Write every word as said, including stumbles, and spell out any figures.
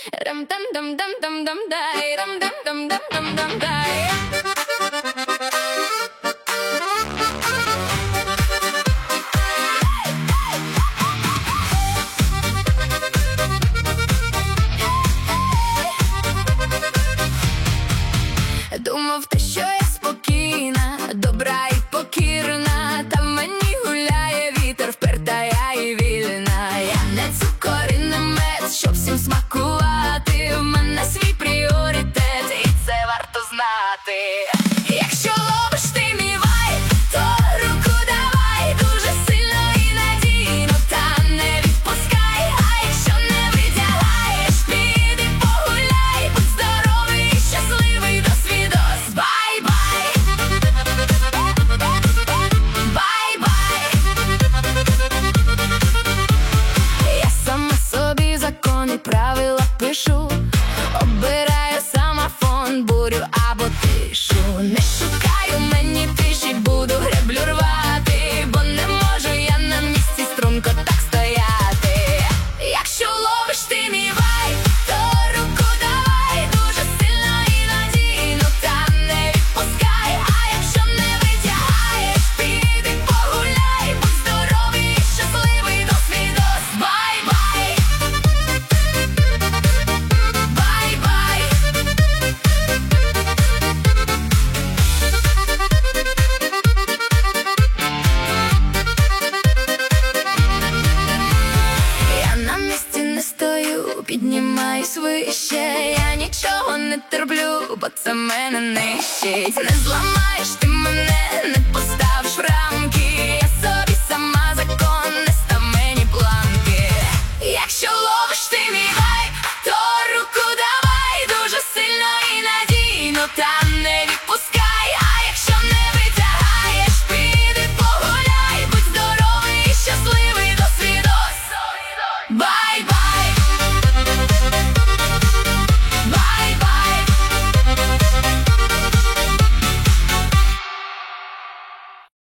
Рам-дам-дам-дам-дам-дам-дай, рам-дам-дам-дам-дам-дам-дай. Думав те, що я спокійна, добра і покірна, та в мені гуляє вітер, вперта я і вільна. Я не цукор і не мед, щоб всім смакувати. В мене свій пріоритет, і це варто знати. Якщо ловиш ти мій вайб, то руку давай дуже сильно і надійно, та не відпускай. А якщо не витягаєш, піди погуляй, будь здоровий і щасливий до свідос. Бай-бай, бай-бай. Я сама собі закони, правила пишу, обираю сама фон, бурю або тишу. Не шукаю мені тиші, буду греблю рвати, бо не можу я на місці струнко так стояти. Якщо ловиш ти мій вайб, то руку давай дуже сильно і надійно, та не відпускай. А якщо не витягаєш, піди погуляй, будь здоровий і щасливий до свідос. Бай-бай, бай-бай. Я на місці не стою, піднімаюсь вище. Я нічого не терплю, бо це мене нищить. Не зламаєш ти мене, не поставиш